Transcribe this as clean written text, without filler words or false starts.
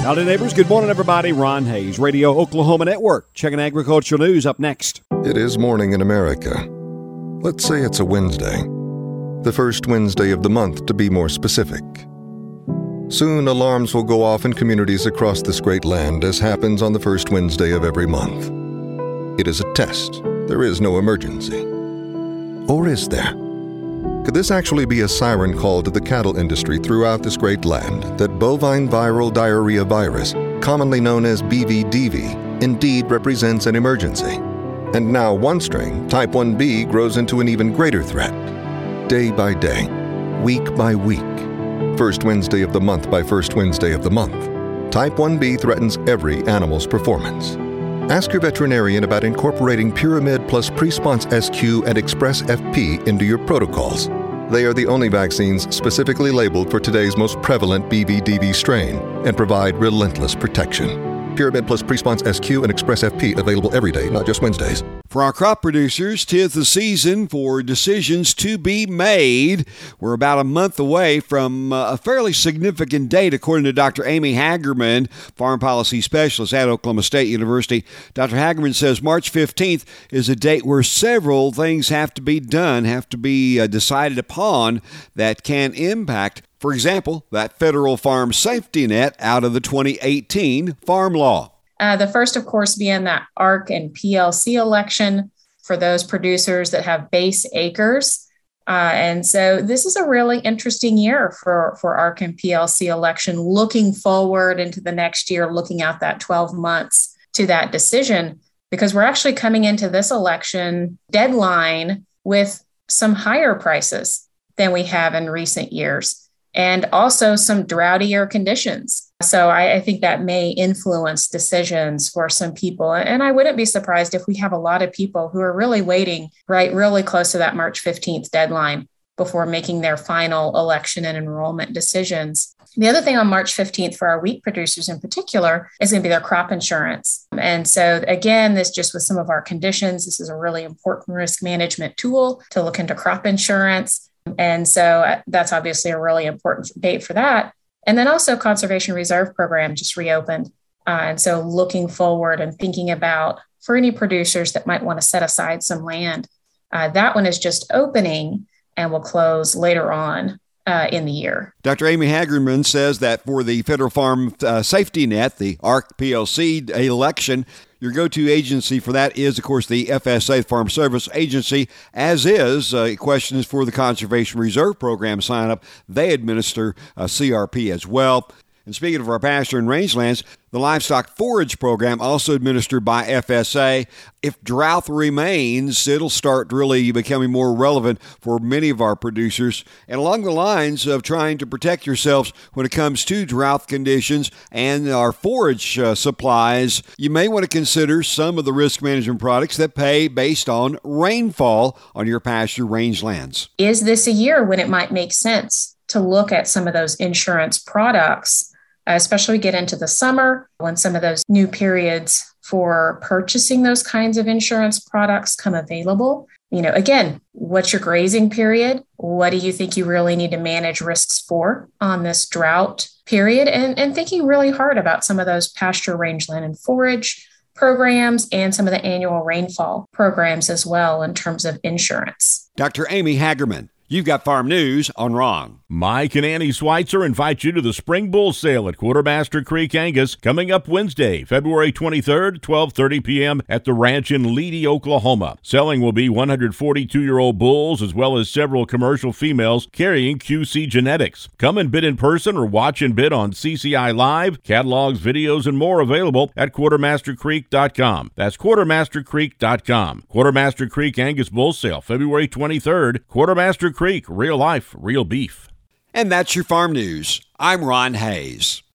Howdy, neighbors. Good morning, everybody. Ron Hayes, Radio Oklahoma Network. Checking agricultural news up next. It is morning in America. Let's say it's a Wednesday. The first Wednesday of the month, to be more specific. Soon, alarms will go off in communities across this great land, as happens on the first Wednesday of every month. It is a test. There is no emergency. Or is there? Could this actually be a siren call to the cattle industry throughout this great land that bovine viral diarrhea virus, commonly known as BVDV, indeed represents an emergency? And now one strain, Type 1b, grows into an even greater threat. Day by day, week by week, first Wednesday of the month by first Wednesday of the month, Type 1b threatens every animal's performance. Ask your veterinarian about incorporating Pyramid plus Presponse SQ and Express FP into your protocols. They are the only vaccines specifically labeled for today's most prevalent BVDV strain and provide relentless protection. Pyramid plus Presponse SQ and Express FP available every day, not just Wednesdays. For our crop producers, 'tis the season for decisions to be made. We're about a month away from a fairly significant date, according to Dr. Amy Hagerman, Farm Policy Specialist at Oklahoma State University. Dr. Hagerman says March 15th is a date where several things have to be done, have to be decided upon that can impact, for example, that federal farm safety net out of the 2018 farm law. The first, of course, being that ARC and PLC election for those producers that have base acres. And so this is a really interesting year for ARC and PLC election, looking forward into the next year, looking out that 12 months to that decision, because we're actually coming into this election deadline with some higher prices than we have in recent years, and also some droughtier conditions. So I think that may influence decisions for some people. And I wouldn't be surprised if we have a lot of people who are really waiting, right, really close to that March 15th deadline before making their final election and enrollment decisions. The other thing on March 15th for our wheat producers in particular is going to be their crop insurance. And so again, this just with some of our conditions, this is a really important risk management tool to look into crop insurance. And so that's obviously a really important date for that. And then also Conservation Reserve Program just reopened. And so looking forward and thinking about for any producers that might want to set aside some land, that one is just opening and will close later on in the year. Dr. Amy Hagerman says that for the Federal Farm Safety Net, the ARC PLC election, your go-to agency for that is, of course, the FSA, Farm Service Agency, as is questions for the Conservation Reserve Program sign-up. They administer CRP as well. And speaking of our pasture and rangelands, the Livestock Forage Program, also administered by FSA. If drought remains, it'll start really becoming more relevant for many of our producers. And along the lines of trying to protect yourselves when it comes to drought conditions and our forage supplies, you may want to consider some of the risk management products that pay based on rainfall on your pasture rangelands. Is this a year when it might make sense to look at some of those insurance products, especially we get into the summer when some of those new periods for purchasing those kinds of insurance products come available? You know, again, what's your grazing period? What do you think you really need to manage risks for on this drought period? And thinking really hard about some of those pasture, rangeland, and forage programs and some of the annual rainfall programs as well in terms of insurance. Dr. Amy Hagerman, you've got farm news on Wrong. Mike and Annie Schweitzer invite you to the Spring Bull Sale at Quartermaster Creek Angus coming up Wednesday, February 23rd, 12:30 p.m. at the ranch in Leedy, Oklahoma. Selling will be 142-year-old bulls as well as several commercial females carrying QC genetics. Come and bid in person or watch and bid on CCI Live. Catalogs, videos, and more available at quartermastercreek.com. That's quartermastercreek.com. Quartermaster Creek Angus Bull Sale, February 23rd. Quartermaster Creek, real life, real beef. And that's your farm news. I'm Ron Hayes.